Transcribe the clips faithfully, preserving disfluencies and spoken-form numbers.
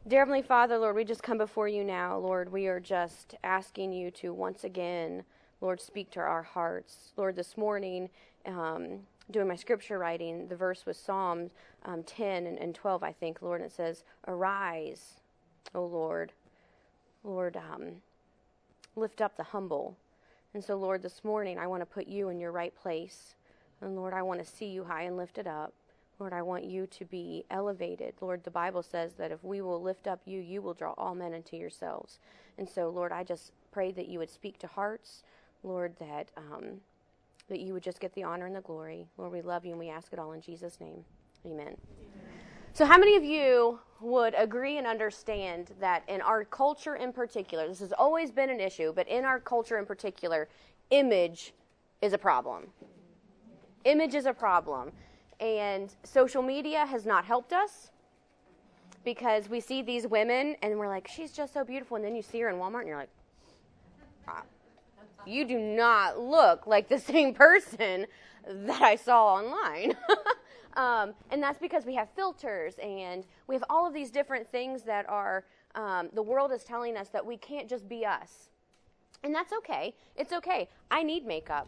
Dear Heavenly Father, Lord, we just come before you now. Lord, we are just asking you to once again, Lord, speak to our hearts. Lord, this morning, um, doing my scripture writing, the verse was Psalm um, ten and, and twelve, I think, Lord, and it says, "Arise, O Lord, Lord, um, lift up the humble." And so, Lord, this morning, I want to put you in your right place. And Lord, I want to see you high and lifted up. Lord, I want you to be elevated. Lord, the Bible says that if we will lift up you, you will draw all men unto yourselves. And so, Lord, I just pray that you would speak to hearts. Lord, that um, that you would just get the honor and the glory. Lord, we love you and we ask it all in Jesus' name. Amen. Amen. So how many of you would agree and understand that in our culture in particular, this has always been an issue, but in our culture in particular, image is a problem. Image is a problem. And social media has not helped us because we see these women and we're like, she's just so beautiful. And then you see her in Walmart and you're like, ah, you do not look like the same person that I saw online. um, and that's because we have filters and we have all of these different things that are, um, the world is telling us that we can't just be us. And that's okay. It's okay. I need makeup.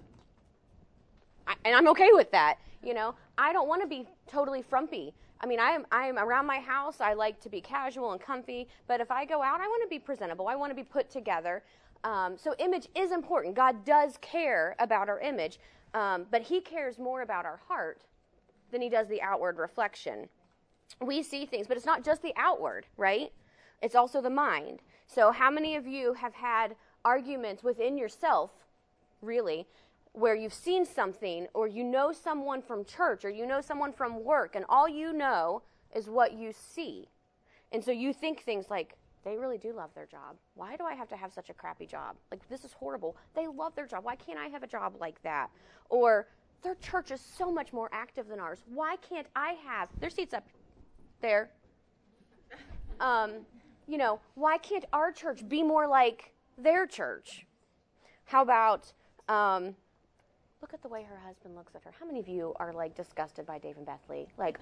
I, and I'm okay with that. You know, I don't want to be totally frumpy. I mean, I am I am around my house. I like to be casual and comfy. But if I go out, I want to be presentable. I want to be put together. Um, so image is important. God does care about our image. Um, but he cares more about our heart than he does the outward reflection. We see things, but it's not just the outward, right? It's also the mind. So how many of you have had arguments within yourself, really, where you've seen something or you know someone from church or you know someone from work and all you know is what you see. And so you think things like, they really do love their job. Why do I have to have such a crappy job? Like, this is horrible. They love their job. Why can't I have a job like that? Or their church is so much more active than ours. Why can't I have, their seat's up there. Um, you know, why can't our church be more like their church? How about, um, look at the way her husband looks at her. How many of you are, like, disgusted by Dave and Bethley? Like,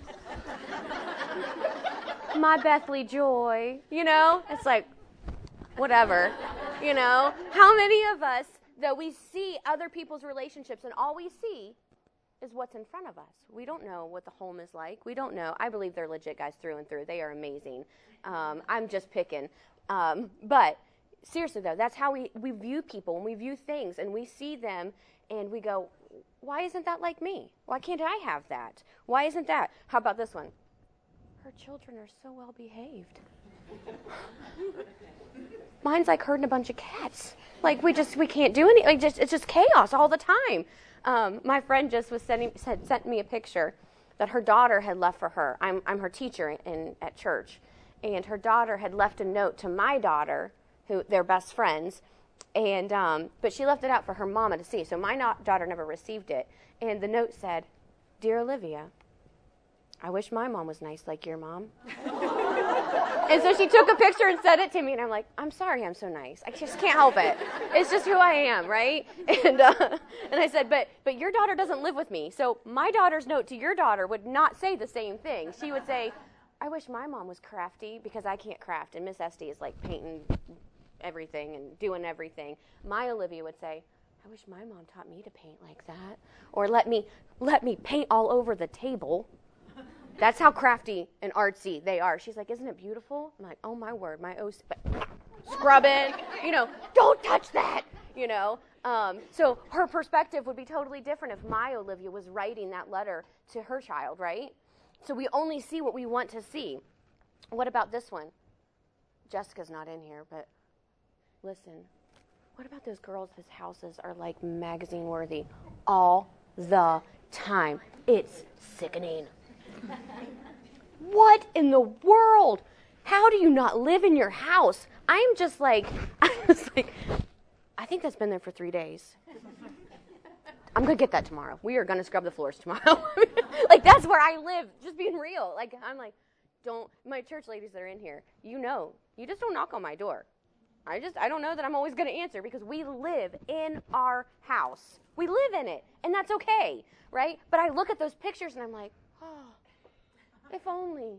my Bethley joy, you know? It's like, whatever, you know? How many of us, that we see other people's relationships, and all we see is what's in front of us. We don't know what the home is like. We don't know. I believe they're legit guys through and through. They are amazing. Um, I'm just picking. Um, but seriously, though, that's how we, we view people, and we view things, and we see them, and we go, why isn't that like me? Why can't I have that? Why isn't that? How about this one? Her children are so well behaved. Mine's like herding a bunch of cats. Like, we just, we can't do any, like, just, it's just chaos all the time. Um, my friend just was sending, said, sent me a picture that her daughter had left for her. I'm, I'm her teacher in, at church. And her daughter had left a note to my daughter, who they're best friends, and um, but she left it out for her mama to see. So my not, daughter never received it. And the note said, "Dear Olivia, I wish my mom was nice like your mom." And so she took a picture and sent it to me, and I'm like, I'm sorry I'm so nice. I just can't help it. It's just who I am, right? And uh, and I said, but but your daughter doesn't live with me. So my daughter's note to your daughter would not say the same thing. She would say, I wish my mom was crafty because I can't craft. And Miss Esty is like painting everything and doing everything. My Olivia would say, I wish my mom taught me to paint like that. Or let me let me paint all over the table. That's how crafty and artsy they are. She's like, isn't it beautiful? I'm like, oh my word, my O C, scrubbing, you know, don't touch that, you know. Um, so her perspective would be totally different if my Olivia was writing that letter to her child, right? So we only see what we want to see. What about this one? Jessica's not in here, but listen. What about those girls whose houses are like magazine worthy all the time? It's sickening. What in the world? How do you not live in your house? I'm just like, I was like, I think that's been there for three days. I'm going to get that tomorrow. We are going to scrub the floors tomorrow. Like, that's where I live, just being real. Like, I'm like, don't, my church ladies that are in here, you know, you just don't knock on my door. I just, I don't know that I'm always going to answer because we live in our house. We live in it, and that's okay, right? But I look at those pictures, and I'm like, oh, if only,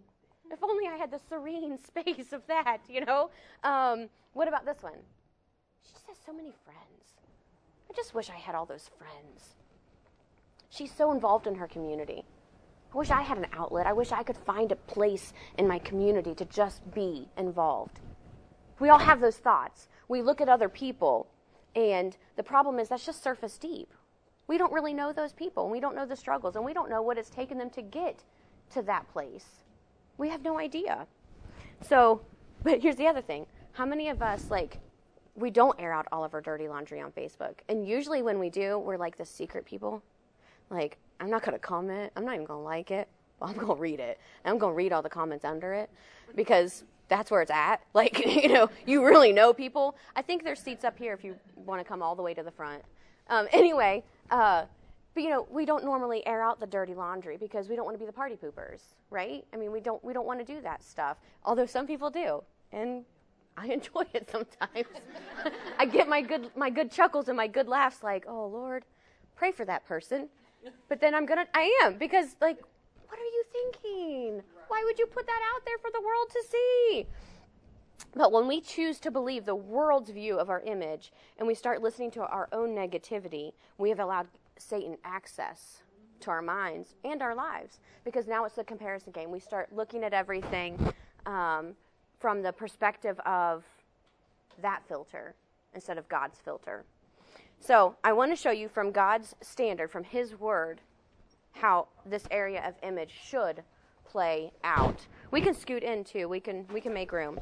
If only I had the serene space of that, you know? Um, what about this one? She just has so many friends. I just wish I had all those friends. She's so involved in her community. I wish I had an outlet. I wish I could find a place in my community to just be involved. We all have those thoughts. We look at other people, and the problem is that's just surface deep. We don't really know those people, and we don't know the struggles, and we don't know what it's taken them to get to that place. We have no idea. So, but here's the other thing. How many of us, like, we don't air out all of our dirty laundry on Facebook? And usually when we do, we're like the secret people. Like, I'm not going to comment. I'm not even going to like it. Well, I'm going to read it. And I'm going to read all the comments under it because that's where it's at. Like, you know, you really know people. I think there's seats up here if you want to come all the way to the front. Um, anyway, uh, but, you know, we don't normally air out the dirty laundry because we don't want to be the party poopers, right? I mean, we don't we don't want to do that stuff, although some people do, and I enjoy it sometimes. I get my good my good chuckles and my good laughs like, oh, Lord, pray for that person. But then I'm going to, I am, because, like, what are you thinking? Why would you put that out there for the world to see? But when we choose to believe the world's view of our image and we start listening to our own negativity, we have allowed Satan access to our minds and our lives, because now it's the comparison game. We start looking at everything um, from the perspective of that filter instead of God's filter. So I want to show you from God's standard, from His Word, how this area of image should play out. We can scoot in too. We can we can make room.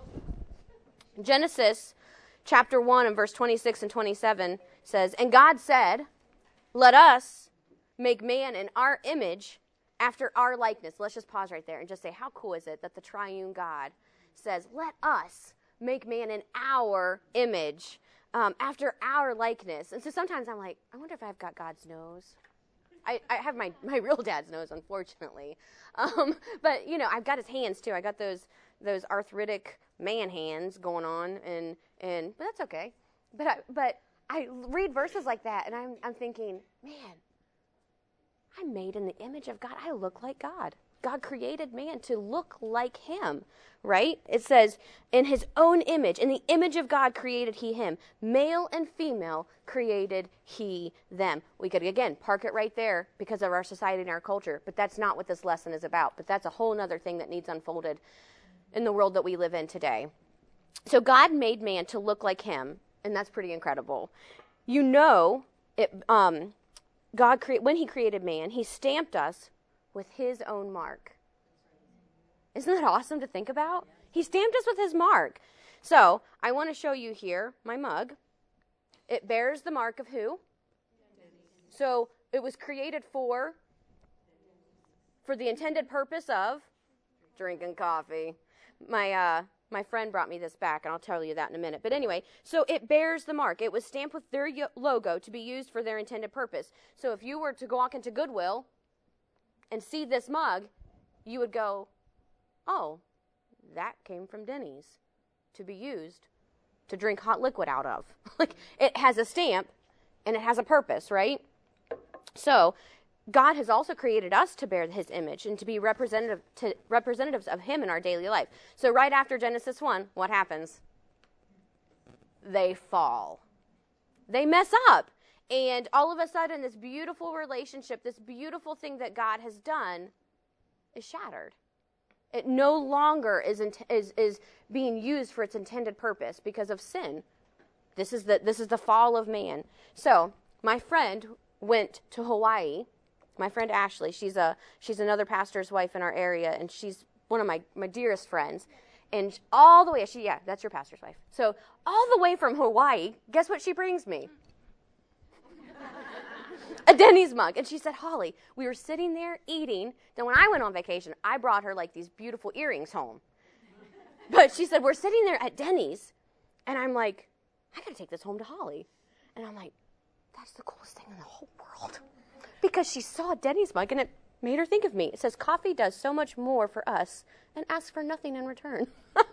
Genesis chapter one and verse twenty-six and twenty-seven says, "And God said, let us make man in our image after our likeness." Let's just pause right there and just say, how cool is it that the triune God says, let us make man in our image, um, after our likeness. And so sometimes I'm like, I wonder if I've got God's nose. I, I have my, my real dad's nose, unfortunately. Um, but, you know, I've got his hands, too. I got those those arthritic man hands going on, and, and but that's okay. But I, but I read verses like that, and I'm I'm thinking, man, I'm made in the image of God. I look like God. God created man to look like Him, right? It says, in His own image, in the image of God created He him. Male and female created He them. We could, again, park it right there because of our society and our culture, but that's not what this lesson is about. But that's a whole other thing that needs unfolded in the world that we live in today. So God made man to look like Him, and that's pretty incredible. You know, it, um, God cre- when He created man, He stamped us with His own mark. Isn't that awesome to think about? He stamped us with His mark. So, I want to show you here my mug. It bears the mark of who? So, it was created for, for the intended purpose of drinking coffee. My, uh, my friend brought me this back, and I'll tell you that in a minute. But anyway, so it bears the mark. It was stamped with their logo to be used for their intended purpose. So, if you were to go walk into Goodwill and see this mug, you would go, oh, that came from Denny's to be used to drink hot liquid out of. Like, it has a stamp and it has a purpose, right? So, God has also created us to bear His image and to be representative to representatives of Him in our daily life. So, right after Genesis one, what happens? They fall. They mess up. And all of a sudden, this beautiful relationship, this beautiful thing that God has done is shattered. It no longer is, int- is, is being used for its intended purpose because of sin. This is the, this is the fall of man. So, my friend went to Hawaii. My friend Ashley, she's a she's another pastor's wife in our area, and she's one of my, my dearest friends. And all the way, she yeah, that's your pastor's wife. So, all the way from Hawaii, guess what she brings me? A Denny's mug. And she said, Holly, we were sitting there eating. Then when I went on vacation, I brought her like these beautiful earrings home. But she said, we're sitting there at Denny's. And I'm like, I got to take this home to Holly. And I'm like, that's the coolest thing in the whole world. Because she saw a Denny's mug and it made her think of me. It says, coffee does so much more for us and asks for nothing in return.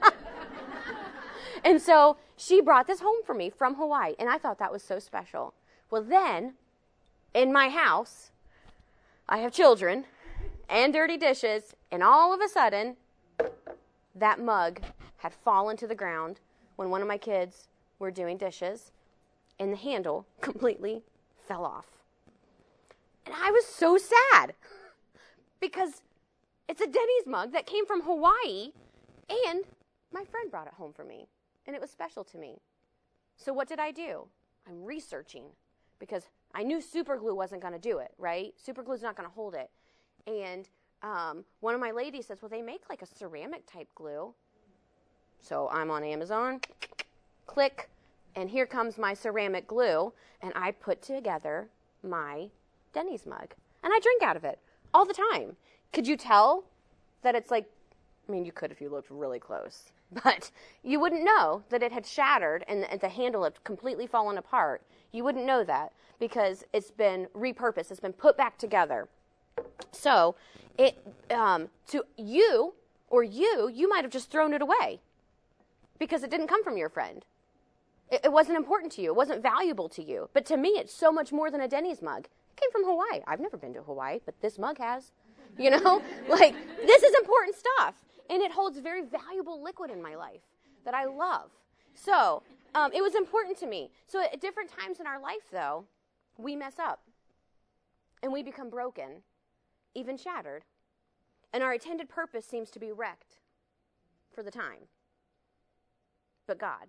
And so she brought this home for me from Hawaii. And I thought that was so special. Well, then, in my house, I have children and dirty dishes, and all of a sudden, that mug had fallen to the ground when one of my kids were doing dishes, and the handle completely fell off. And I was so sad because it's a Denny's mug that came from Hawaii, and my friend brought it home for me, and it was special to me. So what did I do? I'm researching because I knew super glue wasn't going to do it, right? Super glue's not going to hold it. And um, one of my ladies says, well, they make like a ceramic type glue. So I'm on Amazon, click, and here comes my ceramic glue, and I put together my Denny's mug. And I drink out of it all the time. Could you tell that it's like, I mean, you could if you looked really close, but you wouldn't know that it had shattered and the handle had completely fallen apart. You wouldn't know that because it's been repurposed. It's been put back together. So it um, to you or you, you might have just thrown it away because it didn't come from your friend. It, it wasn't important to you. It wasn't valuable to you. But to me, it's so much more than a Denny's mug. It came from Hawaii. I've never been to Hawaii, but this mug has. You know, like this is important stuff. And it holds very valuable liquid in my life that I love. So um, it was important to me. So at different times in our life, though, we mess up. And we become broken, even shattered. And our intended purpose seems to be wrecked for the time. But God,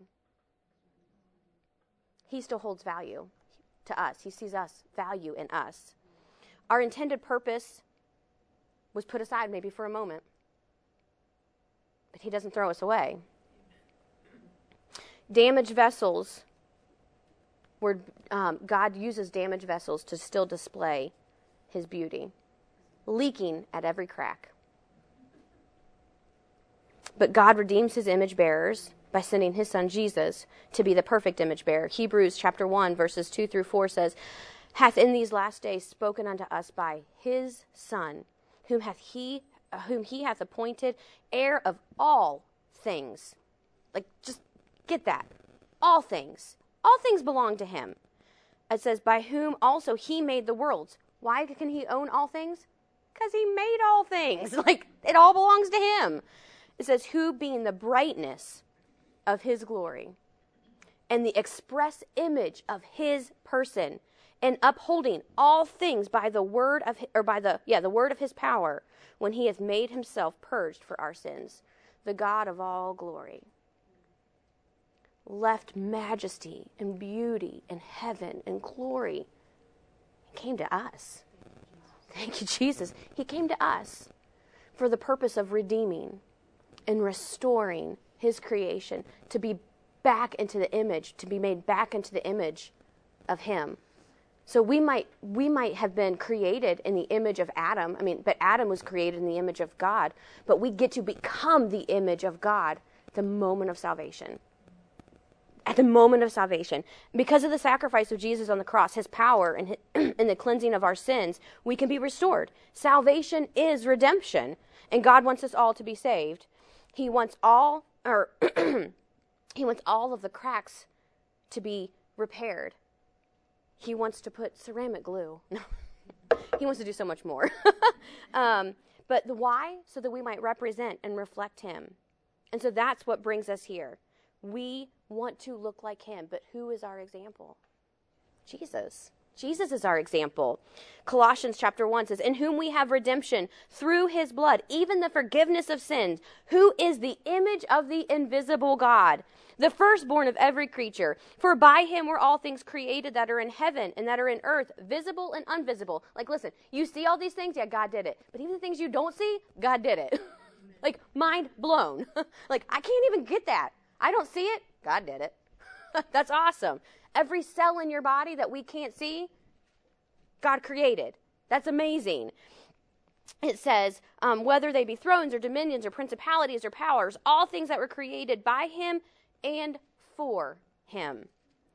He still holds value to us. He sees us, value in us. Our intended purpose was put aside maybe for a moment. But He doesn't throw us away. Damaged vessels, were, um, God uses damaged vessels to still display His beauty, leaking at every crack. But God redeems His image bearers by sending His Son Jesus to be the perfect image bearer. Hebrews chapter one, verses two through four says, hath in these last days spoken unto us by His Son, whom hath He whom he hath appointed heir of all things. Like, just get that. All things. All things belong to Him. It says, by whom also He made the worlds. Why can He own all things? Because He made all things. Like, it all belongs to Him. It says, who being the brightness of His glory and the express image of His person, and upholding all things by the word of, or by the, yeah, the word of His power, when He hath made Himself purged for our sins, the God of all glory, left majesty and beauty and heaven and glory. He came to us. Thank you, Jesus. He came to us for the purpose of redeeming and restoring His creation, to be back into the image, to be made back into the image of Him. So we might we might have been created in the image of Adam. I mean, but Adam was created in the image of God. But we get to become the image of God at the moment of salvation. At the moment of salvation. Because of the sacrifice of Jesus on the cross, His power and, his, and the cleansing of our sins, we can be restored. Salvation is redemption. And God wants us all to be saved. He wants all, or He wants all of the cracks to be repaired. He wants to put ceramic glue. No, He wants to do so much more. um, but the why? So that we might represent and reflect Him. And so that's what brings us here. We want to look like Him, but who is our example? Jesus. Jesus is our example. Colossians chapter one says, in whom we have redemption through His blood, even the forgiveness of sins, who is the image of the invisible God, the firstborn of every creature. For by Him were all things created that are in heaven and that are in earth, visible and invisible. Like, listen, you see all these things? Yeah, God did it. But even the things you don't see, God did it. Like, mind blown. Like, I can't even get that. I don't see it. God did it. That's awesome. Every cell in your body that we can't see, God created. That's amazing. It says, um, whether they be thrones or dominions or principalities or powers, all things that were created by Him and for Him.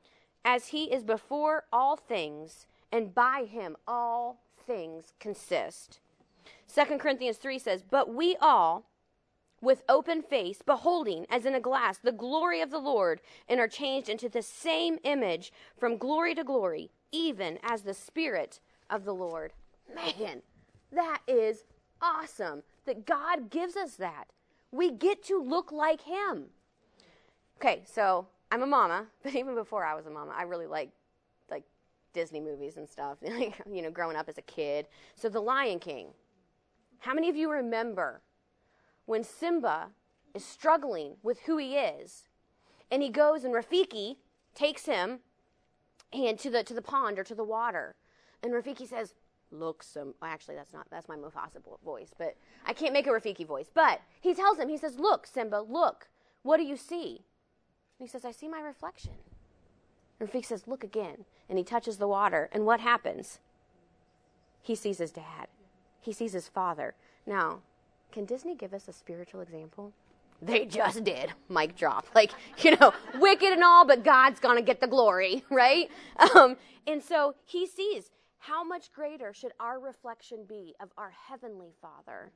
As He is before all things, and by Him all things consist. Second Corinthians three says, but we all, with open face, beholding as in a glass the glory of the Lord, and are changed into the same image from glory to glory, even as the Spirit of the Lord. Man, that is awesome that God gives us that. We get to look like him. Okay, so I'm a mama, but even before I was a mama, I really like like Disney movies and stuff, like, you know, growing up as a kid. So The Lion King. How many of you remember when Simba is struggling with who he is, and he goes and Rafiki takes him and to the to the pond or to the water, and Rafiki says, "Look, Simba." Well, actually, that's not that's my Mufasa voice, but I can't make a Rafiki voice. But he tells him, he says, "Look, Simba, look. What do you see?" And he says, "I see my reflection." And Rafiki says, "Look again." And he touches the water, and what happens? He sees his dad. He sees his father. Now, can Disney give us a spiritual example? They just did. Mic drop. Like, you know, wicked and all, but God's going to get the glory, right? Um, and so he sees, how much greater should our reflection be of our heavenly Father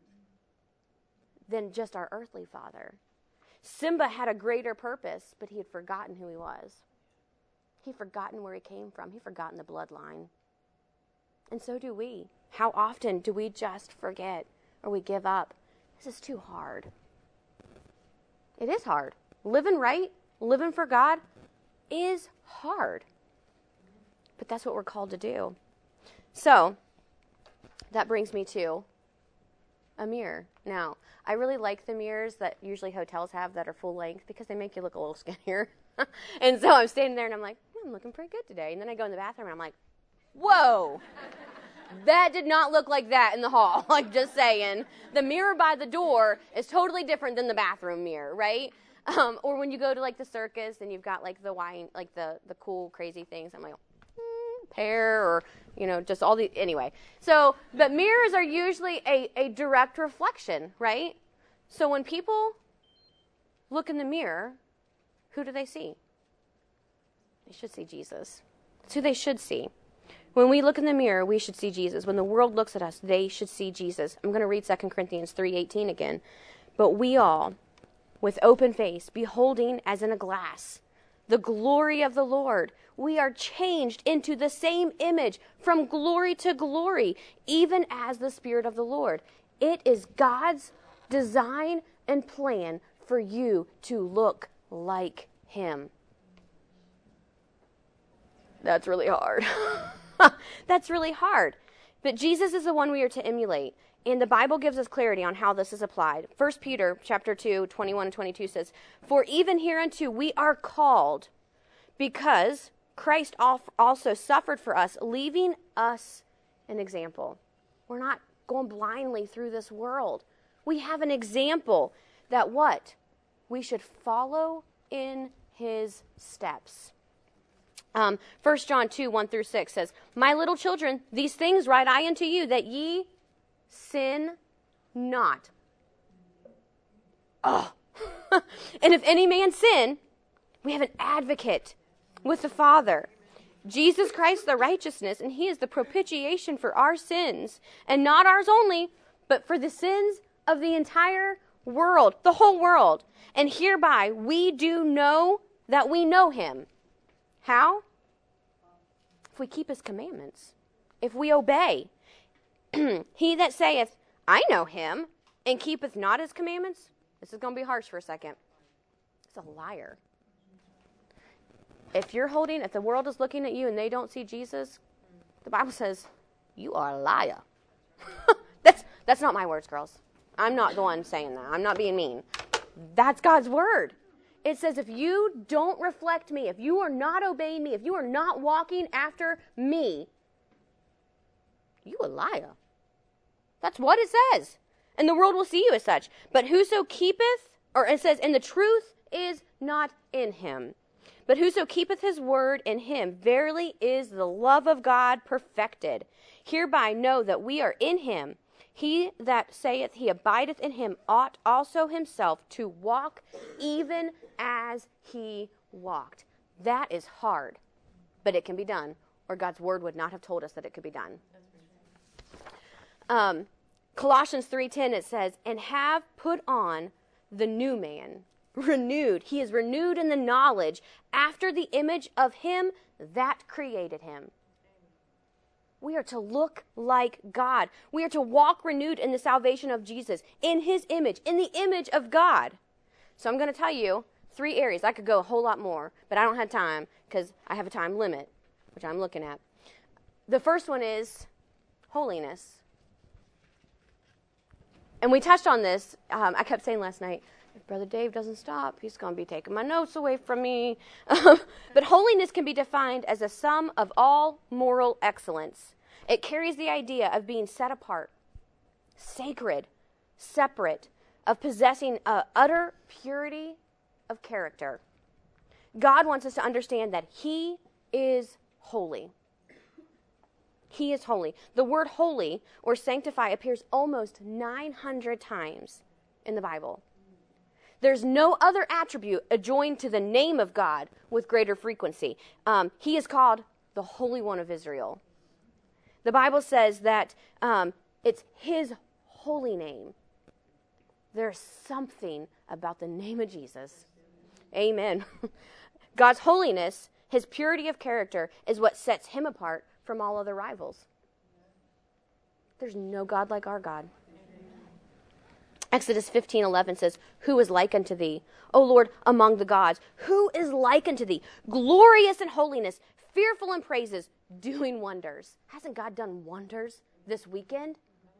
than just our earthly father? Simba had a greater purpose, but he had forgotten who he was. He'd forgotten where he came from. He'd forgotten the bloodline. And so do we. How often do we just forget or we give up? This is too hard. It is hard. Living right, living for God is hard. But that's what we're called to do. So, that brings me to a mirror. Now, I really like the mirrors that usually hotels have that are full length because they make you look a little skinnier. And so I'm standing there and I'm like, hmm, I'm looking pretty good today. And then I go in the bathroom and I'm like, whoa. That did not look like that in the hall. Like, just saying. The mirror by the door is totally different than the bathroom mirror, right? Um, or when you go to, like, the circus and you've got, like, the wine, like, the, the cool, crazy things. I'm like, mm, pear or, you know, just all the, anyway. So, but mirrors are usually a, a direct reflection, right? So when people look in the mirror, who do they see? They should see Jesus. That's who they should see. When we look in the mirror, we should see Jesus. When the world looks at us, they should see Jesus. I'm going to read Second Corinthians three eighteen again. But we all, with open face, beholding as in a glass the glory of the Lord, we are changed into the same image from glory to glory, even as the Spirit of the Lord. It is God's design and plan for you to look like him. That's really hard. That's really hard. But Jesus is the one we are to emulate. And the Bible gives us clarity on how this is applied. First Peter chapter two, twenty-one and twenty-two says, "For even hereunto we are called, because Christ also suffered for us, leaving us an example." We're not going blindly through this world. We have an example that what? We should follow in his steps. Um, First John two, one through six says, "My little children, these things write I unto you, that ye sin not." Oh. "And if any man sin, we have an advocate with the Father, Jesus Christ the righteousness, and he is the propitiation for our sins, and not ours only, but for the sins of the entire world," the whole world. "And hereby we do know that we know him." How? If we keep his commandments. If we obey. "He that saith, I know him, and keepeth not his commandments," this is going to be harsh for a second, "it's a liar." If you're holding, if the world is looking at you and they don't see Jesus, the Bible says, you are a liar. that's, that's not my words, girls. I'm not the one saying that. I'm not being mean. That's God's word. It says, if you don't reflect me, if you are not obeying me, if you are not walking after me, you a liar. That's what it says. And the world will see you as such. "But whoso keepeth," or it says, "and the truth is not in him. But whoso keepeth his word, in him verily is the love of God perfected. Hereby know that we are in him. He that saith he abideth in him ought also himself to walk even as he walked." That is hard, but it can be done, or God's word would not have told us that it could be done. Um, Colossians three ten, it says, "And have put on the new man, renewed." He is renewed in the knowledge after the image of him that created him. We are to look like God. We are to walk renewed in the salvation of Jesus, in his image, in the image of God. So I'm going to tell you three areas. I could go a whole lot more, but I don't have time because I have a time limit, which I'm looking at. The first one is holiness. And we touched on this. Um, I kept saying last night, if Brother Dave doesn't stop, he's going to be taking my notes away from me. But holiness can be defined as a sum of all moral excellence. It carries the idea of being set apart, sacred, separate, of possessing uh, utter purity of character. God wants us to understand that he is holy. He is holy. The word holy or sanctify appears almost nine hundred times in the Bible. There's no other attribute adjoined to the name of God with greater frequency. Um, he is called the Holy One of Israel. The Bible says that um, it's his holy name. There's something about the name of Jesus. Amen. God's holiness, his purity of character, is what sets him apart from all other rivals. There's no God like our God. Exodus fifteen eleven says, who is like unto thee, O Lord, among the gods? Who is like unto thee, glorious in holiness, fearful in praises, doing wonders? Hasn't God done wonders this weekend?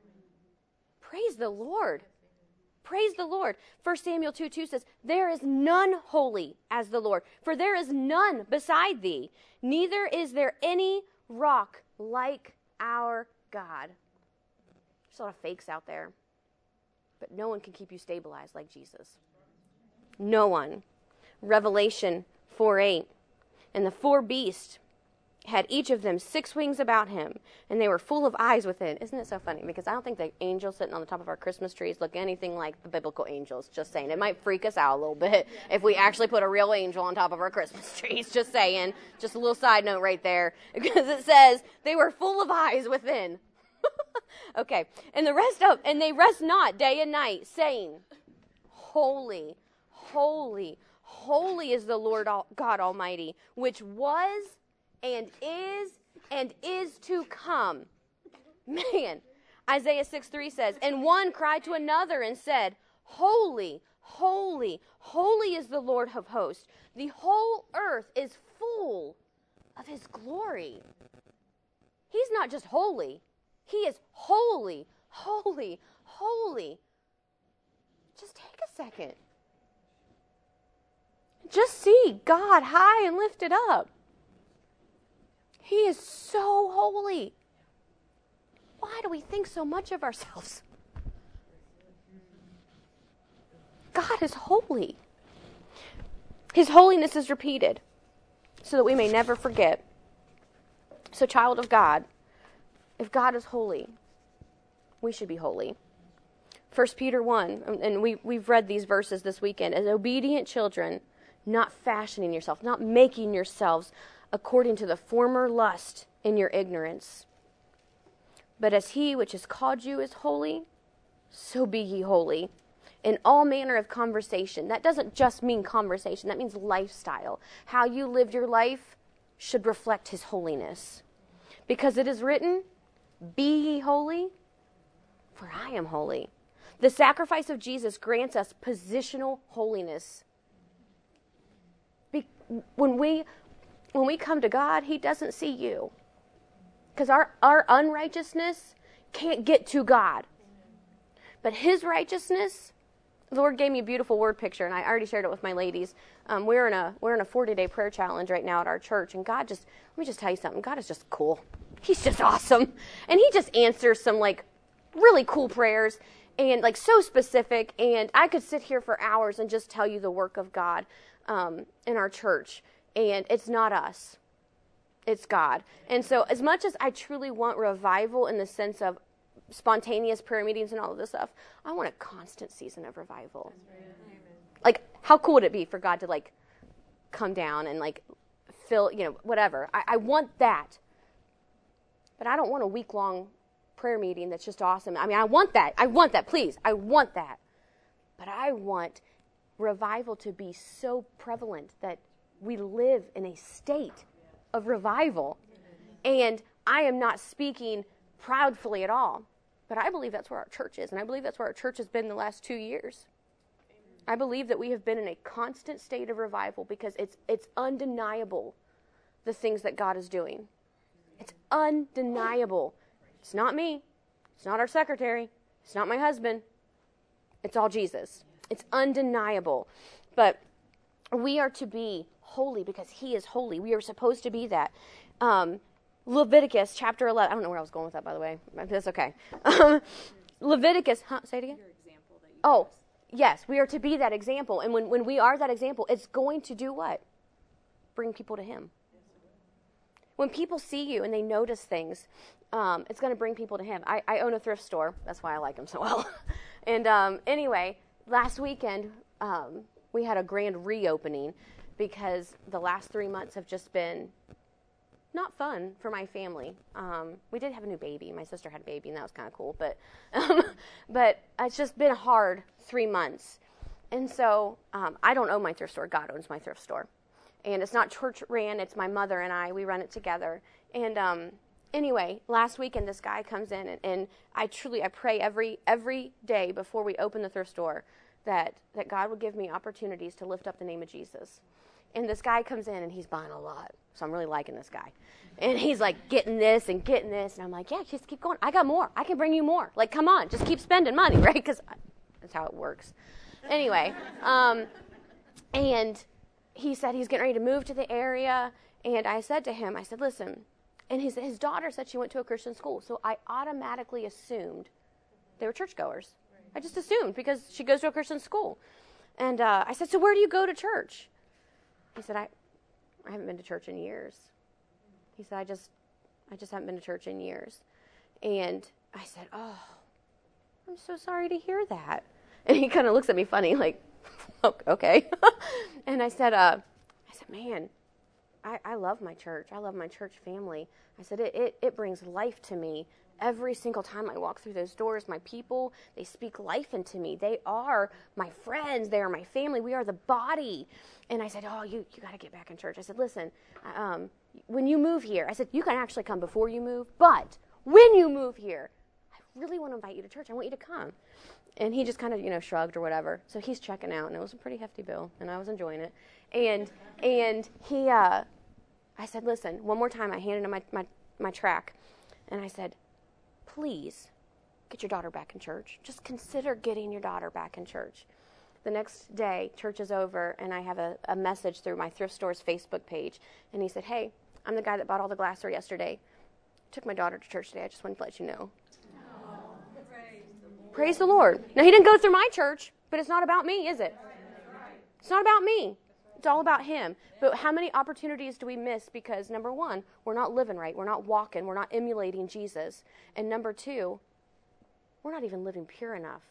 Praise the Lord. Praise the Lord. First Samuel two two says, there is none holy as the Lord, for there is none beside thee, neither is there any rock like our God. There's a lot of fakes out there. But no one can keep you stabilized like Jesus. No one. Revelation four eight. And the four beasts had each of them six wings about him, and they were full of eyes within. Isn't it so funny? Because I don't think the angels sitting on the top of our Christmas trees look anything like the biblical angels. Just saying. It might freak us out a little bit if we actually put a real angel on top of our Christmas trees. Just saying. Just a little side note right there. Because it says they were full of eyes within. Okay, and the rest of, and they rest not day and night, saying, holy, holy, holy is the Lord God Almighty, which was and is and is to come. Man, Isaiah six three says, and one cried to another and said, holy, holy, holy is the Lord of hosts. The whole earth is full of his glory. He's not just holy. He is holy, holy, holy. Just take a second. Just see God high and lifted up. He is so holy. Why do we think so much of ourselves? God is holy. His holiness is repeated so that we may never forget. So, child of God, if God is holy, we should be holy. First Peter one, and we, we've read these verses this weekend. As obedient children, not fashioning yourself, not making yourselves according to the former lust in your ignorance. But as he which has called you is holy, so be ye holy. In all manner of conversation. That doesn't just mean conversation. That means lifestyle. How you live your life should reflect his holiness. Because it is written, be ye holy, for I am holy. The sacrifice of Jesus grants us positional holiness. Be- when we when we come to God, he doesn't see you. Because our, our unrighteousness can't get to God. But his righteousness, the Lord gave me a beautiful word picture, and I already shared it with my ladies. Um, we're in a we're in a forty-day prayer challenge right now at our church, and God just, let me just tell you something, God is just cool. He's just awesome. And he just answers some, like, really cool prayers, and, like, so specific, and I could sit here for hours and just tell you the work of God um, in our church, and it's not us. It's God. And so as much as I truly want revival in the sense of spontaneous prayer meetings and all of this stuff, I want a constant season of revival. Like, how cool would it be for God to, like, come down and, like, fill, you know, whatever. I, I want that. But I don't want a week-long prayer meeting that's just awesome. I mean, I want that. I want that, please. I want that. But I want revival to be so prevalent that we live in a state of revival. And I am not speaking proudly at all. But I believe that's where our church is, and I believe that's where our church has been the last two years. I believe that we have been in a constant state of revival because it's it's undeniable, the things that God is doing. It's undeniable. It's not me. It's not our secretary. It's not my husband. It's all Jesus. It's undeniable. But we are to be holy because he is holy. We are supposed to be that. Um, Leviticus chapter eleven. I don't know where I was going with that, by the way. That's okay. Um, Leviticus. Huh? Say it again. Your example that you oh, yes. We are to be that example. And when, when we are that example, it's going to do what? Bring people to him. When people see you and they notice things, um, it's going to bring people to him. I, I own a thrift store. That's why I like him so well. and um, anyway, last weekend, um, we had a grand reopening because the last three months have just been not fun for my family. Um, we did have a new baby. My sister had a baby, and that was kind of cool. But um, but it's just been hard three months. And so um, I don't own my thrift store. God owns my thrift store. And it's not church ran. It's my mother and I. We run it together. And um, anyway, last weekend, this guy comes in, and, and I truly, I pray every every day before we open the thrift store that, that God would give me opportunities to lift up the name of Jesus. And this guy comes in, and he's buying a lot. So I'm really liking this guy. And he's like getting this and getting this. And I'm like, yeah, just keep going. I got more. I can bring you more. Like, come on. Just keep spending money, right? Because that's how it works. Anyway, um, and he said he's getting ready to move to the area. And I said to him, I said, listen. And his, his daughter said she went to a Christian school. So I automatically assumed they were churchgoers. I just assumed because she goes to a Christian school. And uh, I said, so where do you go to church? He said, I, I haven't been to church in years. He said, I just, I just haven't been to church in years. And I said, oh, I'm so sorry to hear that. And he kind of looks at me funny, like, okay. And I said, uh, I said, man, I, I love my church. I love my church family. I said, it, it, it brings life to me. Every single time I walk through those doors, my people, they speak life into me. They are my friends. They are my family. We are the body. And I said, oh, you, you got to get back in church. I said, listen, um, when you move here, I said, you can actually come before you move, but when you move here, I really want to invite you to church. I want you to come. And he just kind of, you know, shrugged or whatever. So he's checking out, and it was a pretty hefty bill, and I was enjoying it. And and he, uh, I said, listen, one more time, I handed him my, my, my track, and I said, please get your daughter back in church. Just consider getting your daughter back in church. The next day, church is over, and I have a, a message through my thrift store's Facebook page. And he said, hey, I'm the guy that bought all the glassware yesterday. Took my daughter to church today. I just wanted to let you know. Oh, praise, the praise the Lord. Now, he didn't go through my church, but it's not about me, is it? It's not about me. It's all about him. But how many opportunities do we miss because, number one, we're not living right. We're not walking. We're not emulating Jesus. And number two, we're not even living pure enough.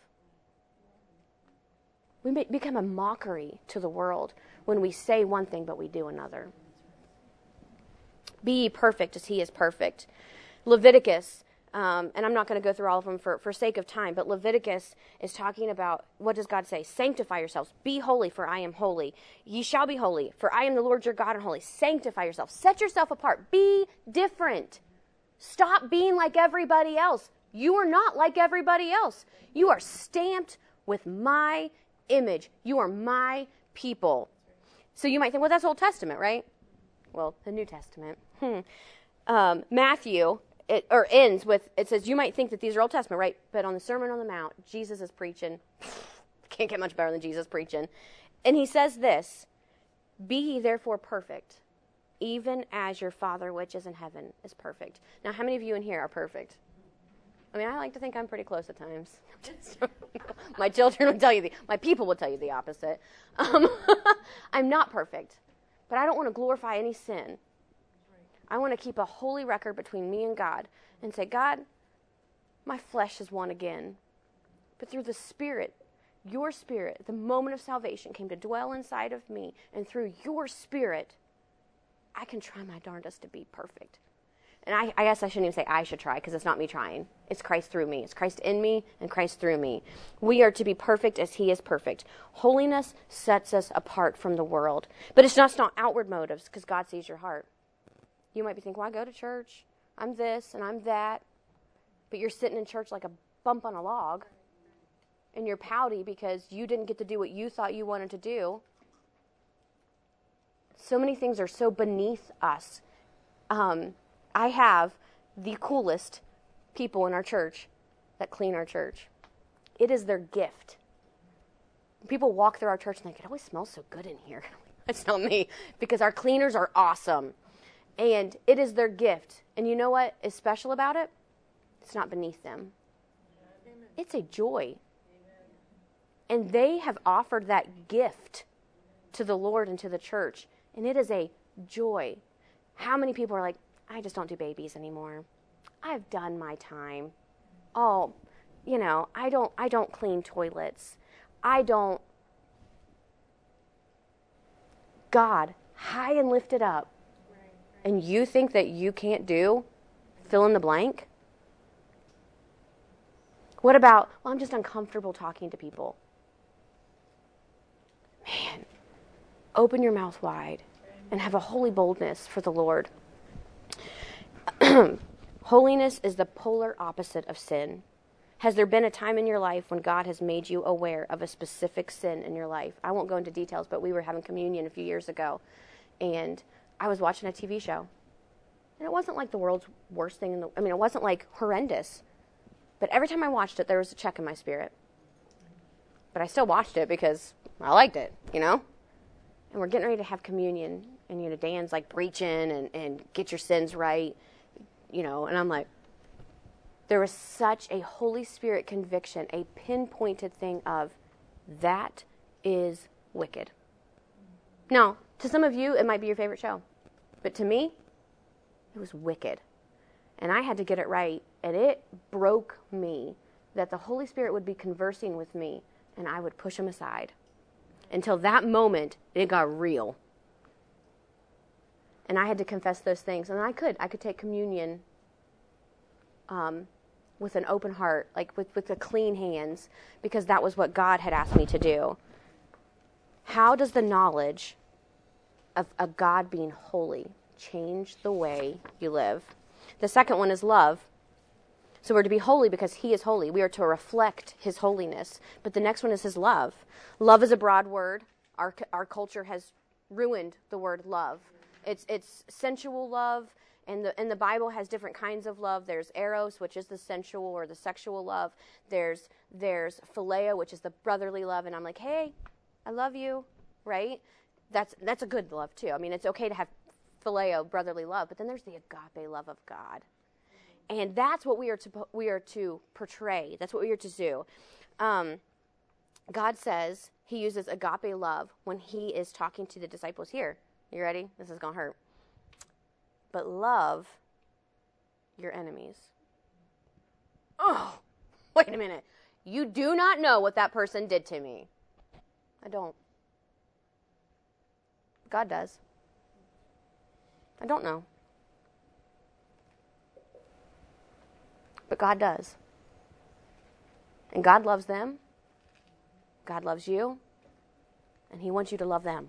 We may become a mockery to the world when we say one thing but we do another. Be ye perfect as he is perfect. Leviticus, um, and I'm not going to go through all of them for, for sake of time, but Leviticus is talking about, what does God say? Sanctify yourselves. Be holy, for I am holy. Ye shall be holy, for I am the Lord your God and holy. Sanctify yourself. Set yourself apart. Be different. Stop being like everybody else. You are not like everybody else. You are stamped with my image. You are my people. So you might think, well, that's Old Testament, right? Well, the New Testament. Hmm. Um, Matthew, it, or ends with, it says, you might think that these are Old Testament, right? But on the Sermon on the Mount, Jesus is preaching. Can't get much better than Jesus preaching. And he says this, be ye therefore perfect, even as your Father which is in heaven is perfect. Now, how many of you in here are perfect? I mean, I like to think I'm pretty close at times. My children will tell you the, my people will tell you the opposite. Um, I'm not perfect, but I don't want to glorify any sin. I want to keep a holy record between me and God and say, God, my flesh is one again. But through the Spirit, your Spirit, at the moment of salvation came to dwell inside of me. And through your Spirit, I can try my darndest to be perfect. And I, I guess I shouldn't even say I should try because it's not me trying. It's Christ through me. It's Christ in me and Christ through me. We are to be perfect as he is perfect. Holiness sets us apart from the world. But it's just not outward motives because God sees your heart. You might be thinking, well, I go to church. I'm this and I'm that, but you're sitting in church like a bump on a log, and you're pouty because you didn't get to do what you thought you wanted to do. So many things are so beneath us. Um, I have the coolest people in our church that clean our church. It is their gift. People walk through our church and think, it always smells so good in here. That's not me, because our cleaners are awesome. And it is their gift. And you know what is special about it? It's not beneath them. Amen. It's a joy. Amen. And they have offered that gift to the Lord and to the church. And it is a joy. How many people are like, I just don't do babies anymore. I've done my time. Oh, you know, I don't I don't clean toilets. I don't. God, high and lifted up. And you think that you can't do fill in the blank? What about, well, I'm just uncomfortable talking to people. Man, open your mouth wide and have a holy boldness for the Lord. Holiness is the polar opposite of sin. Has there been a time in your life when God has made you aware of a specific sin in your life? I won't go into details, but we were having communion a few years ago, and I was watching a T V show. And it wasn't like the world's worst thing in the, I mean, it wasn't like horrendous. But every time I watched it, there was a check in my spirit. But I still watched it because I liked it, you know? And we're getting ready to have communion, and, you know, Dan's like preaching and, and get your sins right, you know, and I'm like, there was such a Holy Spirit conviction, a pinpointed thing of, that is wicked. Now, to some of you, it might be your favorite show. But to me, it was wicked. And I had to get it right. And it broke me that the Holy Spirit would be conversing with me, and I would push him aside. Until that moment, it got real. And I had to confess those things. And I could. I could take communion um, with an open heart, like with, with the clean hands, because that was what God had asked me to do. How does the knowledge of a God being holy change the way you live? The second one is love. So we're to be holy because he is holy. We are to reflect his holiness. But the next one is his love. Love is a broad word. Our our culture has ruined the word love. It's it's sensual love, and the and the Bible has different kinds of love. There's eros, which is the sensual or the sexual love. There's there's phileo, which is the brotherly love. And I'm like, hey, I love you, right? That's that's a good love too. I mean, it's okay to have phileo, brotherly love, but then there's the agape love of God. And that's what we are to we are to portray. That's what we are to do. Um, God says he uses agape love when he is talking to the disciples here. You ready? This is going to hurt. But love your enemies. Oh, wait a minute. You do not know what that person did to me. I don't. God does. I don't know. But God does. And God loves them. God loves you. And he wants you to love them.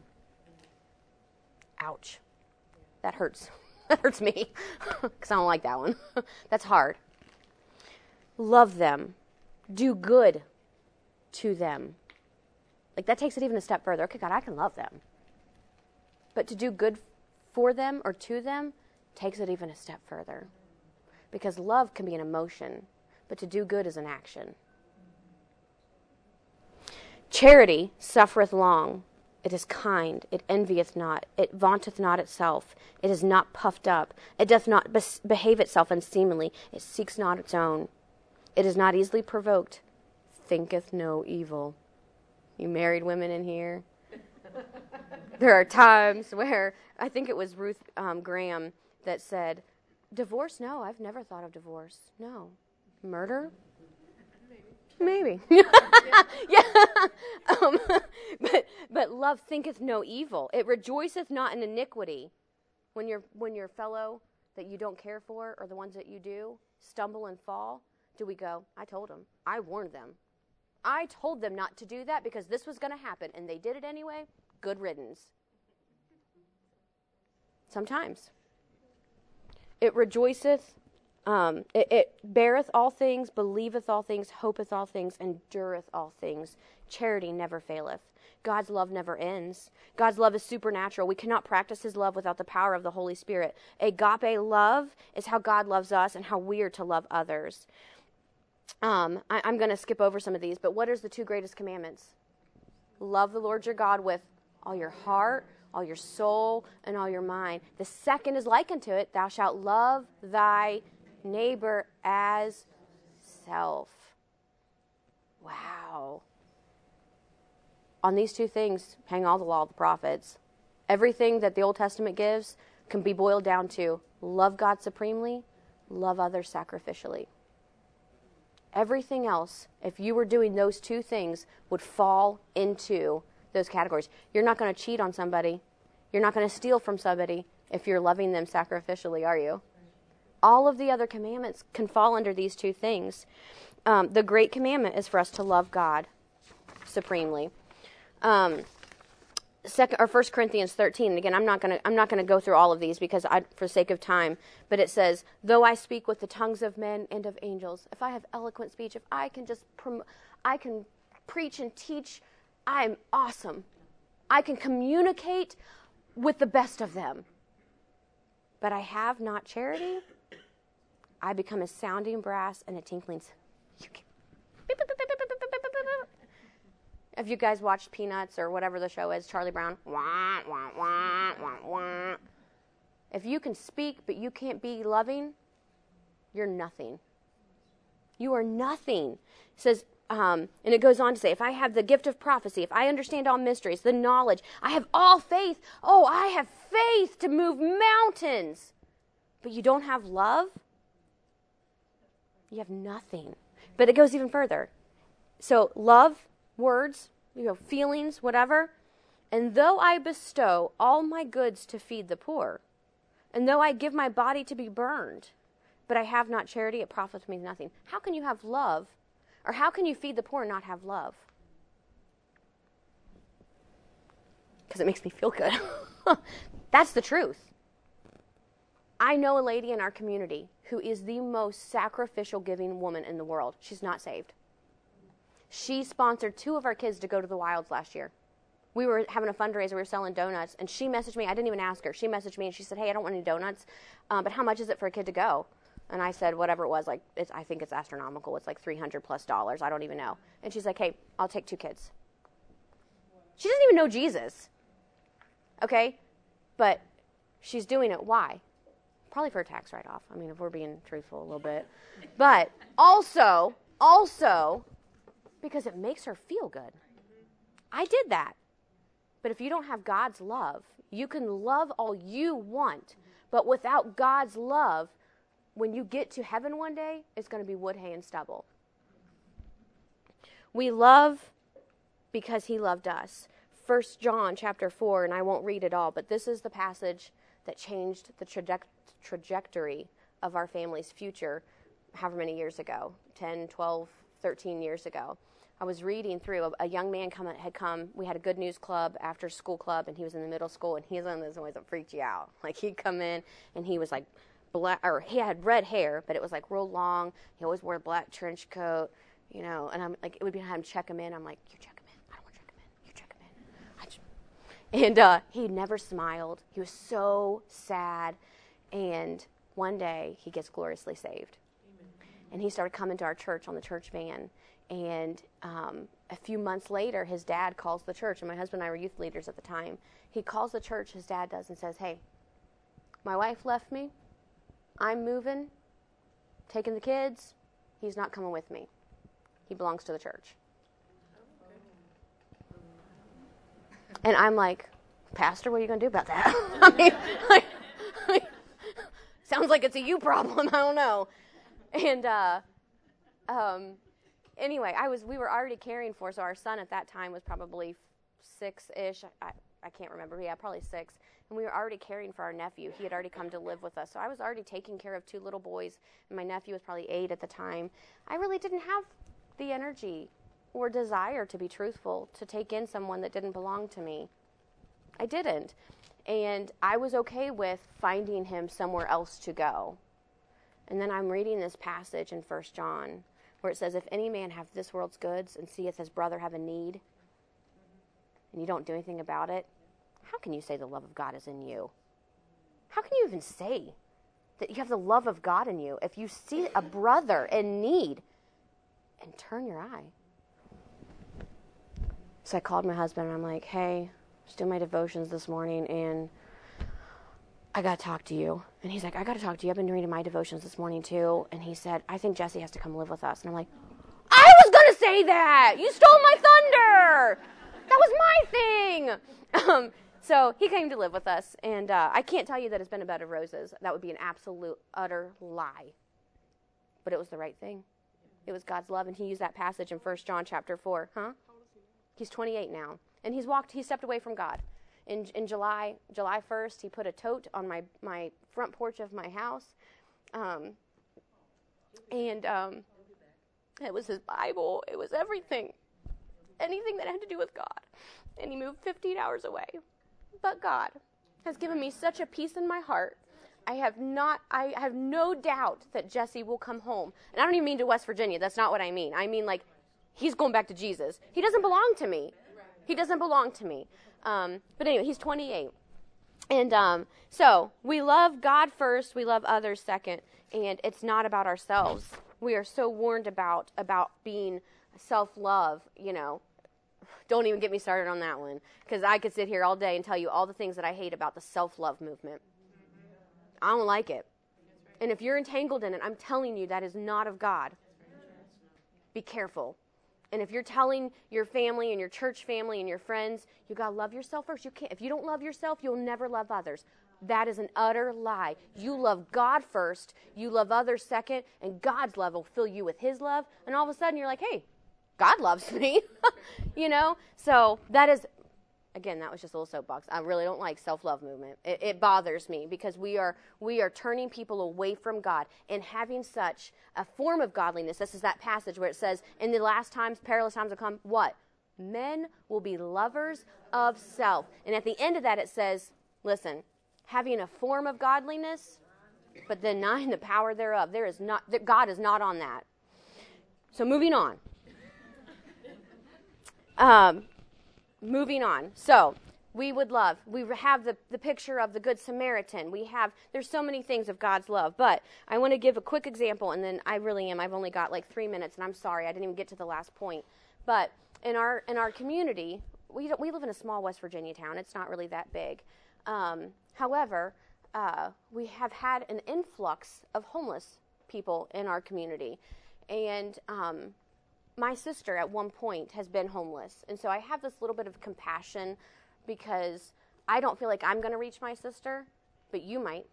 Ouch. That hurts. That hurts me. Because I don't like that one. That's hard. Love them. Do good to them. Like, that takes it even a step further. Okay, God, I can love them. But to do good for them or to them takes it even a step further. Because love can be an emotion, but to do good is an action. Charity suffereth long. It is kind. It envieth not. It vaunteth not itself. It is not puffed up. It doth not bes- behave itself unseemly. It seeks not its own. It is not easily provoked. Thinketh no evil. You married women in here? There are times where, I think it was Ruth um, Graham that said, divorce? No, I've never thought of divorce. No. Murder? Maybe. Maybe. Yeah. um, but but love thinketh no evil. It rejoiceth not in iniquity. When your when your fellow that you don't care for, or the ones that you do, stumble and fall, do we go, I told them. I warned them. I told them not to do that because this was going to happen, and they did it anyway. Good riddance. Sometimes. It rejoiceth Um, it, it beareth all things, believeth all things, hopeth all things, endureth all things. Charity never faileth. God's love never ends. God's love is supernatural. We cannot practice his love without the power of the Holy Spirit. Agape love is how God loves us and how we are to love others. Um, I, I'm going to skip over some of these, but what is the two greatest commandments? Love the Lord your God with all your heart, all your soul, and all your mind. The second is likened to it. Thou shalt love thy neighbor as self. Wow. On these two things hang all the law of the prophets. Everything that the Old Testament gives can be boiled down to love God supremely, love others sacrificially. Everything else, if you were doing those two things, would fall into those categories. You're not going to cheat on somebody. You're not going to steal from somebody if you're loving them sacrificially, are you? All of the other commandments can fall under these two things. Um, the great commandment is for us to love God supremely. Um, second or First Corinthians thirteen. And again, I'm not going to I'm not going to go through all of these because I, for sake of time. But it says, "Though I speak with the tongues of men and of angels, if I have eloquent speech, if I can just prom- I can preach and teach, I'm awesome. I can communicate with the best of them. But I have not charity. I become a sounding brass and a tinkling." Have you guys watched Peanuts or whatever the show is, Charlie Brown? Wah, wah, wah, wah, wah. If you can speak but you can't be loving, you're nothing. You are nothing. It says, um, and it goes on to say, if I have the gift of prophecy, if I understand all mysteries, the knowledge, I have all faith. Oh, I have faith to move mountains. But you don't have love, you have nothing. But it goes even further. So love, words, you know, feelings, whatever. And though I bestow all my goods to feed the poor, and though I give my body to be burned, but I have not charity, it profits me nothing. How can you have love, or how can you feed the poor and not have love? Because it makes me feel good. That's the truth. I know a lady in our community who is the most sacrificial giving woman in the world. She's not saved. She sponsored two of our kids to go to the wilds last year. We were having a fundraiser. We were selling donuts, and she messaged me. I didn't even ask her. She messaged me, and she said, "Hey, I don't want any donuts, um, but how much is it for a kid to go?" And I said, whatever it was, like it's, I think it's astronomical. It's like three hundred plus dollars. I don't even know. And she's like, "Hey, I'll take two kids." She doesn't even know Jesus. Okay? But she's doing it. Why? Probably for a tax write-off. I mean, if we're being truthful a little bit. But also, also, because it makes her feel good. I did that. But if you don't have God's love, you can love all you want. But without God's love, when you get to heaven one day, it's going to be wood, hay, and stubble. We love because he loved us. First John chapter four, and I won't read it all, but this is the passage that changed the traje- trajectory of our family's future however many years ago, ten, twelve, thirteen years ago. I was reading through, a, a young man come, had come, we had a good news club, after school club, and he was in the middle school, and he's one of those ones that freaked you out. Like, he'd come in, and he was like, black, or he had red hair, but it was like real long. He always wore a black trench coat, you know, and I'm like, it would be time to check him in. I'm like, you check him in. I don't want to check him in. You check him in. I just... And uh, he never smiled. He was so sad. And one day, he gets gloriously saved. And he started coming to our church on the church van. And um, a few months later, his dad calls the church, and my husband and I were youth leaders at the time. He calls the church, his dad does, and says, "Hey, my wife left me. I'm moving, taking the kids. He's not coming with me. He belongs to the church." And I'm like, "Pastor, what are you going to do about that?" I mean, like, like, sounds like it's a you problem. I don't know. And uh, um. Anyway, I was. We were already caring for, so our son at that time was probably six-ish. I, I can't remember. Yeah, probably six. And we were already caring for our nephew. He had already come to live with us. So I was already taking care of two little boys, and my nephew was probably eight at the time. I really didn't have the energy or desire, to be truthful, to take in someone that didn't belong to me. I didn't. And I was okay with finding him somewhere else to go. And then I'm reading this passage in First John where it says, if any man have this world's goods and seeth his brother have a need, and you don't do anything about it, how can you say the love of God is in you? How can you even say that you have the love of God in you if you see a brother in need and turn your eye? So I called my husband and I'm like, hey, I was doing my devotions this morning and I got to talk to you. And he's like, I got to talk to you. I've been reading my devotions this morning too. And he said, I think Jesse has to come live with us. And I'm like, I was going to say that. You stole my thunder. That was my thing. Um, so he came to live with us. And uh, I can't tell you that it's been a bed of roses. That would be an absolute, utter lie. But it was the right thing. It was God's love. And he used that passage in First John chapter four. Huh? He's twenty-eight now. And he's walked, he stepped away from God. In in July, July first, he put a tote on my, my front porch of my house. Um, and um, it was his Bible. It was everything. Anything that had to do with God. And he moved fifteen hours away. But God has given me such a peace in my heart. I have not, I have no doubt that Jesse will come home. And I don't even mean to West Virginia. That's not what I mean. I mean like, he's going back to Jesus. He doesn't belong to me. He doesn't belong to me. Um, but anyway, he's twenty-eight. And um, so we love God first. We love others second. And it's not about ourselves. We are so warned about, about being self-love, you know. Don't even get me started on that one. Because I could sit here all day and tell you all the things that I hate about the self-love movement. I don't like it. And if you're entangled in it, I'm telling you that is not of God. Be careful. And if you're telling your family and your church family and your friends, you got to love yourself first. You can't. If you don't love yourself, you'll never love others. That is an utter lie. You love God first, you love others second, and God's love will fill you with his love. And all of a sudden you're like, hey, God loves me. You know? So that is, again, that was just a little soapbox. I really don't like self-love movement. It, it bothers me because we are we are turning people away from God and having such a form of godliness. This is that passage where it says, in the last times, perilous times will come, what? Men will be lovers of self. And at the end of that it says, listen, having a form of godliness, but denying the power thereof. There is not, God is not on that. So moving on. Um... Moving on. So, we would love. We have the, the picture of the Good Samaritan. We have, there's so many things of God's love. But I want to give a quick example, and then I really am. I've only got like three minutes, and I'm sorry. I didn't even get to the last point. But in our in our community, we don't, we live in a small West Virginia town. It's not really that big. Um, however, uh, we have had an influx of homeless people in our community. And um my sister at one point has been homeless. And so I have this little bit of compassion because I don't feel like I'm going to reach my sister, but you might.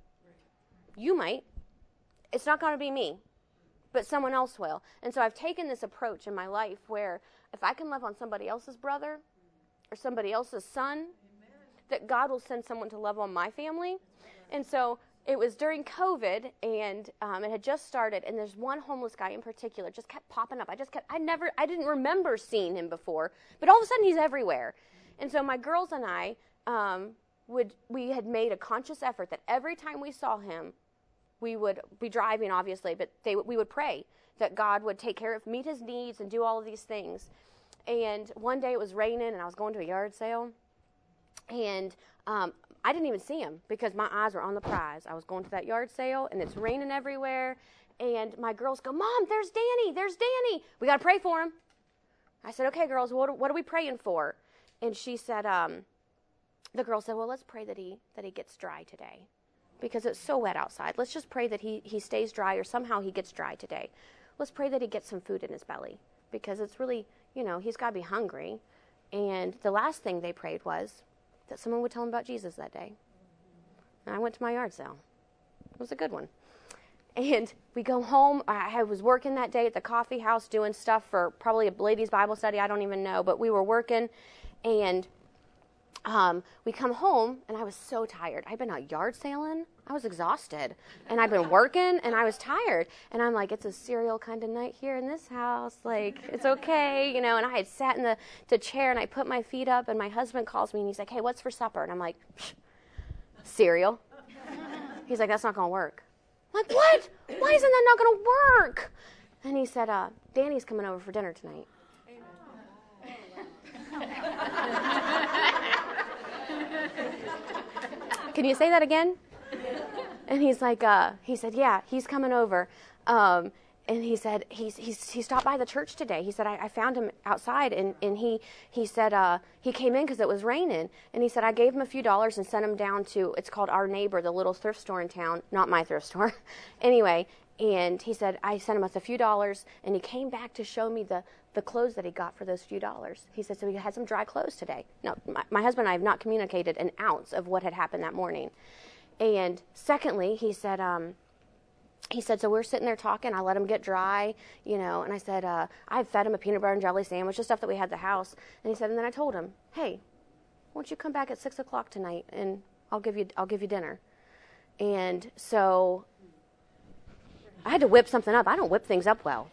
You might. It's not going to be me, but someone else will. And so I've taken this approach in my life where if I can love on somebody else's brother or somebody else's son, that God will send someone to love on my family. And so it was during COVID, and um, it had just started, and there's one homeless guy in particular just kept popping up. I just kept, I never, I didn't remember seeing him before, but all of a sudden he's everywhere. And so my girls and I um, would, we had made a conscious effort that every time we saw him, we would be driving, obviously, but they, we would pray that God would take care of, meet his needs, and do all of these things. And one day it was raining, and I was going to a yard sale, and um, I didn't even see him because my eyes were on the prize. I was going to that yard sale, and it's raining everywhere. And my girls go, Mom, there's Danny. There's Danny. We got to pray for him. I said, okay, girls, what, what are we praying for? And she said, um, the girl said, well, let's pray that he that he gets dry today because it's so wet outside. Let's just pray that he, he stays dry or somehow he gets dry today. Let's pray that he gets some food in his belly because it's really, you know, he's got to be hungry. And the last thing they prayed was that someone would tell him about Jesus that day. And I went to my yard sale. It was a good one. And we go home. I was working that day at the coffee house doing stuff for probably a ladies' Bible study. I don't even know. But we were working. And um, we come home, and I was so tired. I'd been out yard sailing. I was exhausted. And I'd been working, and I was tired. And I'm like, it's a cereal kind of night here in this house. Like, it's okay, you know. And I had sat in the, the chair, and I put my feet up, and my husband calls me, and he's like, hey, what's for supper? And I'm like, cereal. He's like, that's not going to work. I'm like, what? Why isn't that not going to work? And he said, uh, Danny's coming over for dinner tonight. Can you say that again? And he's like, uh, he said, yeah, he's coming over. Um, and he said, he's, he's, he stopped by the church today. He said, I, I found him outside, and, and he, he said, uh, he came in because it was raining. And he said, I gave him a few dollars and sent him down to, it's called Our Neighbor, the little thrift store in town. Not my thrift store. Anyway, and he said, I sent him a few dollars, and he came back to show me the, the clothes that he got for those few dollars. He said, so he had some dry clothes today. No, my, my husband and I have not communicated an ounce of what had happened that morning. And secondly, he said, um, he said, so we're sitting there talking. I let him get dry, you know, and I said, uh, I fed him a peanut butter and jelly sandwich, the stuff that we had at the house. And he said, and then I told him, hey, why don't you come back at six o'clock tonight, and I'll give you, I'll give you dinner. And so I had to whip something up. I don't whip things up well.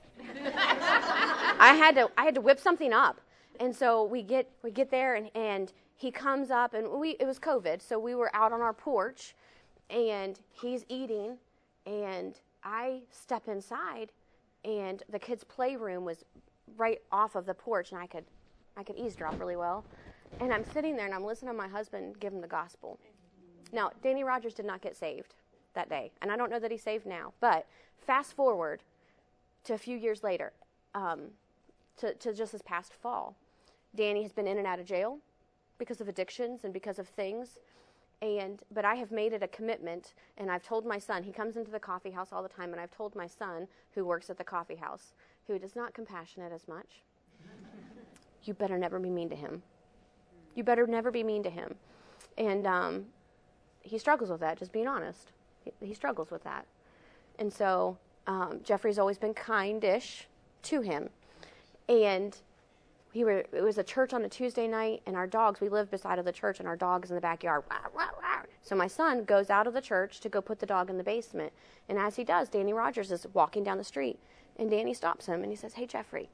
I had to, I had to whip something up. And so we get, we get there, and, and he comes up, and we, it was COVID, so we were out on our porch, and he's eating, and I step inside, and the kids' playroom was right off of the porch, and I could, I could eavesdrop really well. And I'm sitting there, and I'm listening to my husband give him the gospel. Now, Danny Rogers did not get saved that day, and I don't know that he's saved now. But fast forward to a few years later, um, to, to just this past fall, Danny has been in and out of jail because of addictions and because of things. And but I have made it a commitment, and I've told my son, he comes into the coffee house all the time, and I've told my son, who works at the coffee house, who is not compassionate as much, you better never be mean to him. You better never be mean to him. And um, he struggles with that, just being honest. He, he struggles with that. And so um, Jeffrey's always been kind-ish to him. And he were, it was a church on a Tuesday night, and our dogs, we lived beside of the church, and our dog's in the backyard. So my son goes out of the church to go put the dog in the basement. And as he does, Danny Rogers is walking down the street. And Danny stops him, and he says, hey, Jeffrey,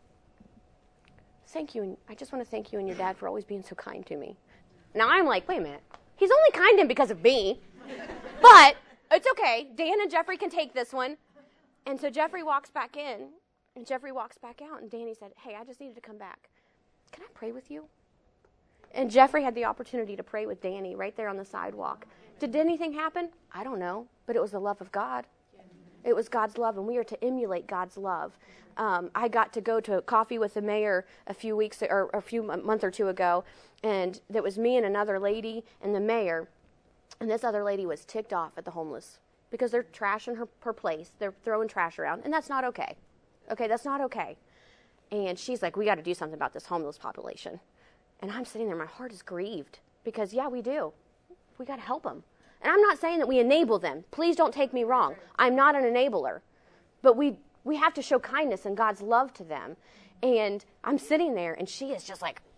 thank you. And I just want to thank you and your dad for always being so kind to me. Now I'm like, wait a minute. He's only kind to him because of me. But it's okay. Dan and Jeffrey can take this one. And so Jeffrey walks back in, and Jeffrey walks back out, and Danny said, hey, I just needed to come back. Can I pray with you? And Jeffrey had the opportunity to pray with Danny right there on the sidewalk. Did anything happen? I don't know, but it was the love of God. It was God's love, and we are to emulate God's love. Um, I got to go to coffee with the mayor a few weeks or a few a month or two ago, and it was me and another lady and the mayor, and this other lady was ticked off at the homeless because they're trashing her, her place. They're throwing trash around, and that's not okay. Okay, that's not okay. And she's like, we got to do something about this homeless population. And I'm sitting there, my heart is grieved because, yeah, we do. We got to help them. And I'm not saying that we enable them. Please don't take me wrong. I'm not an enabler. But we we have to show kindness and God's love to them. And I'm sitting there, and she is just like,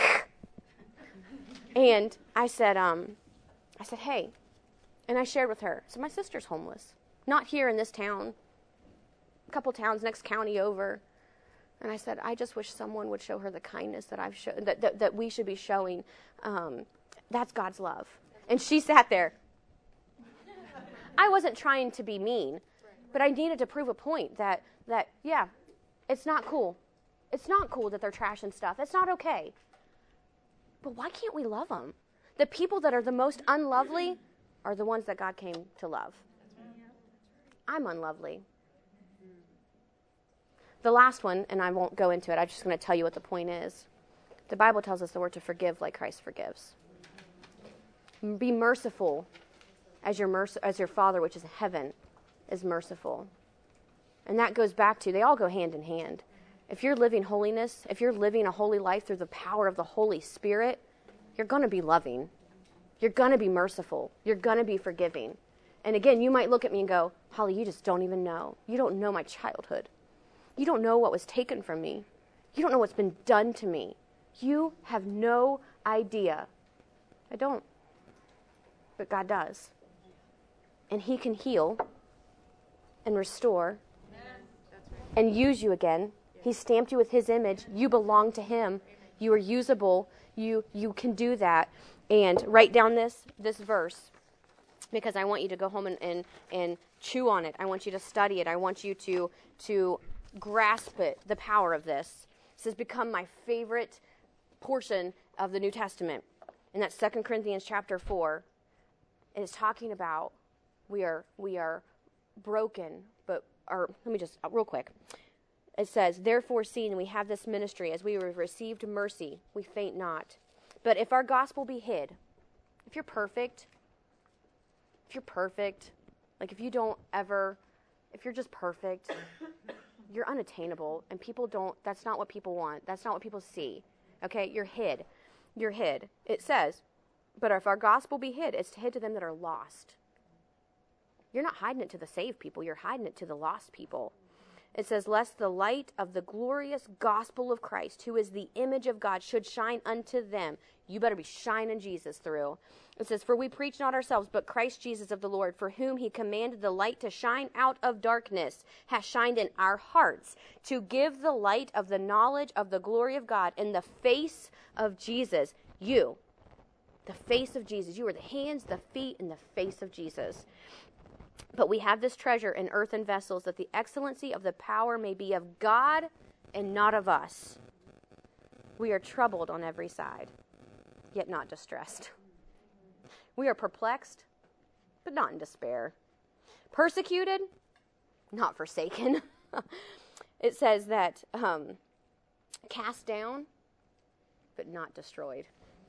and I said, um, I said, hey, and I shared with her, so my sister's homeless. Not here in this town, a couple towns, next county over. And I said, I just wish someone would show her the kindness that I've shown, that, that, that we should be showing. Um, that's God's love. And she sat there. I wasn't trying to be mean, but I needed to prove a point that, that, yeah, it's not cool. It's not cool that they're trashing stuff. It's not okay. But why can't we love them? The people that are the most unlovely are the ones that God came to love. I'm unlovely. The last one, and I won't go into it, I'm just going to tell you what the point is. The Bible tells us that we're to forgive like Christ forgives. Be merciful as your merc- as your Father, which is in heaven, is merciful. And that goes back to, they all go hand in hand. If you're living holiness, if you're living a holy life through the power of the Holy Spirit, you're going to be loving. You're going to be merciful. You're going to be forgiving. And again, you might look at me and go, Holly, you just don't even know. You don't know my childhood. You don't know what was taken from me. You don't know what's been done to me. You have no idea. I don't. But God does. And He can heal and restore and use you again. He stamped you with His image. You belong to Him. You are usable. You you can do that. And write down this this verse. because I want you to go home and, and, and chew on it. I want you to study it. I want you to, to grasp it, the power of this. This has become my favorite portion of the New Testament. And that's Second Corinthians chapter four. And it's talking about we are we are broken, but, or let me just, uh, real quick. It says, therefore, seeing we have this ministry, as we have received mercy, we faint not. But if our gospel be hid, if you're perfect, if you're perfect, like if you don't ever, if you're just perfect, you're unattainable, and people don't, that's not what people want. That's not what people see. Okay, you're hid. You're hid. It says, but if our gospel be hid, it's hid to them that are lost. You're not hiding it to the saved people. You're hiding it to the lost people. It says, lest the light of the glorious gospel of Christ, who is the image of God, should shine unto them. You better be shining Jesus through. It says, for we preach not ourselves, but Christ Jesus of the Lord, for whom he commanded the light to shine out of darkness, has shined in our hearts, to give the light of the knowledge of the glory of God in the face of Jesus. You, the face of Jesus. You are the hands, the feet, and the face of Jesus. But we have this treasure in earthen vessels, that the excellency of the power may be of God and not of us. We are troubled on every side, yet not distressed. We are perplexed, but not in despair. Persecuted, not forsaken. It says that um, cast down, but not destroyed.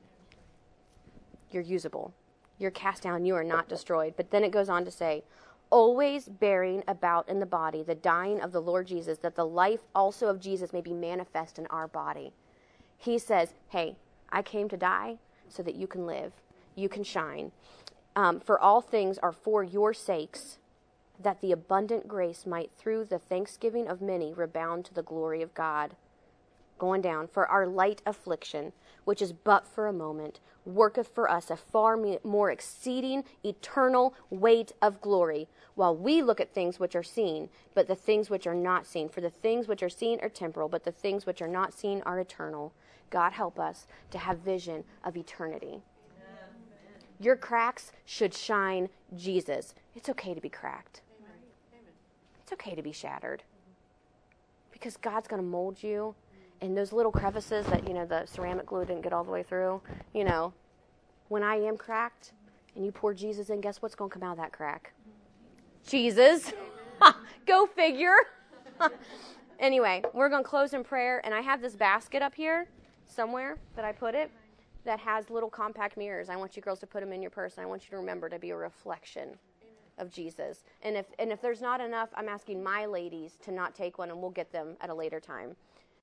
You're usable. You're cast down. You are not destroyed. But then it goes on to say, always bearing about in the body the dying of the Lord Jesus, that the life also of Jesus may be manifest in our body. He says, hey, I came to die so that you can live. You can shine. Um, for all things are for your sakes, that the abundant grace might through the thanksgiving of many rebound to the glory of God. Going down, for our light affliction, which is but for a moment, worketh for us a far more exceeding eternal weight of glory, while we look at things which are seen, but the things which are not seen. For the things which are seen are temporal, but the things which are not seen are eternal. God help us to have vision of eternity. Amen. Your cracks should shine Jesus. It's okay to be cracked. Amen. It's okay to be shattered. Because God's going to mold you. And those little crevices that, you know, the ceramic glue didn't get all the way through, you know, when I am cracked and you pour Jesus in, guess what's going to come out of that crack? Jesus. Go figure. Anyway, we're going to close in prayer. And I have this basket up here somewhere that I put it that has little compact mirrors. I want you girls to put them in your purse. And I want you to remember to be a reflection of Jesus. And if and if there's not enough, I'm asking my ladies to not take one, and we'll get them at a later time.